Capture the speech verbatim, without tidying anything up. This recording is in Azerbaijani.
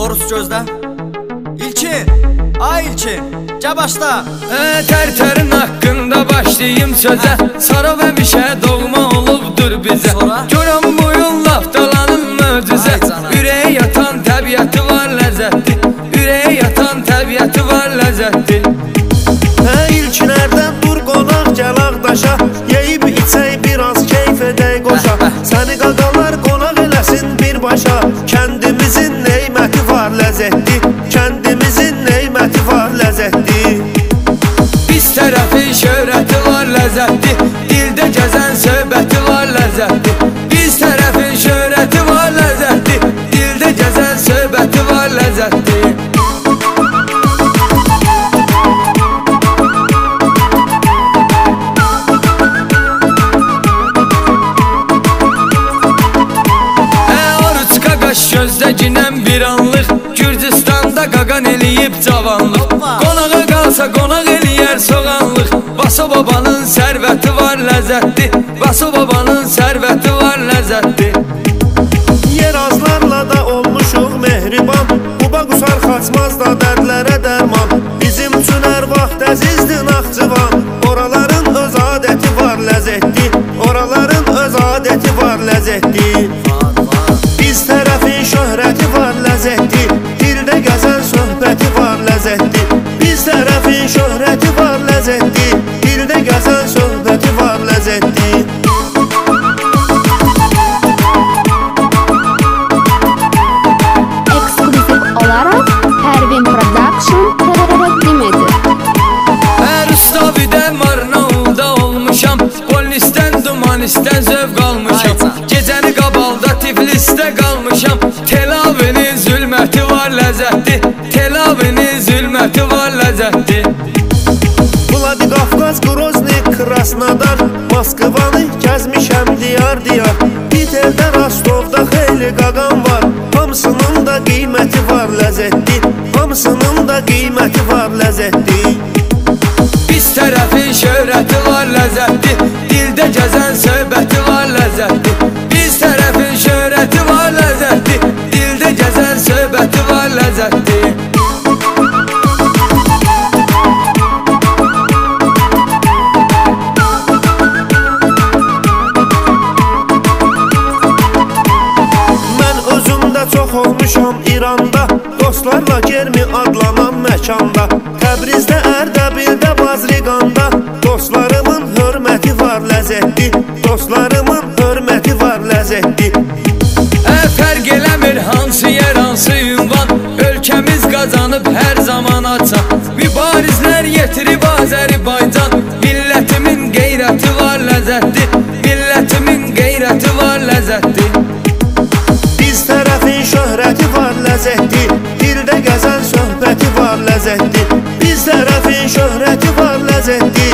Orus gözdə. İlkin, ay İlkin, gəl başla. Tərtərin haqqında başlayayım sözə. Sarov həmişə doğma olubdur bizə. Görəm bu yol laftalanın möcüzə. Ürəyə yatan təbiəti var ləzzətli. Ürəyə yatan təbiəti var ləzzətli. Hə İlkinlərdən dur qonaq gəl Ağdaşa. Yeyib içək biraz keyf edək qoşa. Səni qaqalar qonaq eləsin birbaşa. Kəndimizin neyməti var ləzzətli. Kəndimizin neyməti var ləzzətli. Biz tərəfin şöhrəti var ləzzətli. Dildə gəzən söhbəti var ləzzətli. Biz tərəfin şöhrəti var ləzzətli. Dildə gəzən söhbəti var ləzzətli. Gözdə ginən bir anlıq Gürcistanda qaqan eləyib cavanlıq. Qonağa qalsa qonaq eləyər soğanlıq. Vaso babanın sərvəti var ləzzətli. Vaso babanın sərvəti var ləzzətli. Yer azlarla da olmuşuq mehriban. Quba qusar xaçmaz da dərdlərə dərman. Bizim üçün hər vaxt əzizdir Naxçıvan. Oraların öz adəti var ləzzətli. Oraların öz adəti var ləzzətli. Biz tərəfin şöhrəti var ləzzətli. Dildə gəzən söhbəti var ləzzətli. Biz tərəfin şöhrəti var ləzzətli. Dildə gəzən söhbəti var ləzzətli. Ekskluziv olaraq Pervin Production təqdim edir. Rustavidə Marnaulda olmuşam. Polnisdən dumanistdən zövq almışam. Gecəni Qabalda Tiflisdə qalmışam. Telavinin zülməti var ləzzətli. Telavinin zülməti var ləzzətli. Vladikavkaz, Grozny, Krasnodar. Moskvanı gəzmişəm diyar diyar. Piterdə, Rostovda xeyli qaqam var. Hamısının da qiyməti var ləzzətli. Hamısının da qiyməti var ləzzətli. Biz tərəfin şöhrəti var ləzzətli. Dildə gəzən söhbəti var ləzzətli. Biz tərəfin şöhrəti var ləzzətli. Dildə gəzən söhbəti var ləzzətli. Mən özümdə çox olmuşam İranda. Dostlarla Germi adlanan məkanda. Təbrizdə, Ərdəbildə, Bazriqanda. Dostlarımın hörməti var ləzzətli. Dostlarımın hörməti var ləzzətli. Fərq eləmir hansı yer, hansı ünvan. Ölkəmiz qazanıb hər zaman açan. Mübarizlər yetirib Azərbaycan. Millətimin qeyrəti var ləzzətli. Millətimin qeyrəti var ləzzətli. Biz tərəfin şöhrəti var ləzzətli. Dildə gəzən söhbəti var ləzzətli. Biz tərəfin şöhrəti var ləzzətli.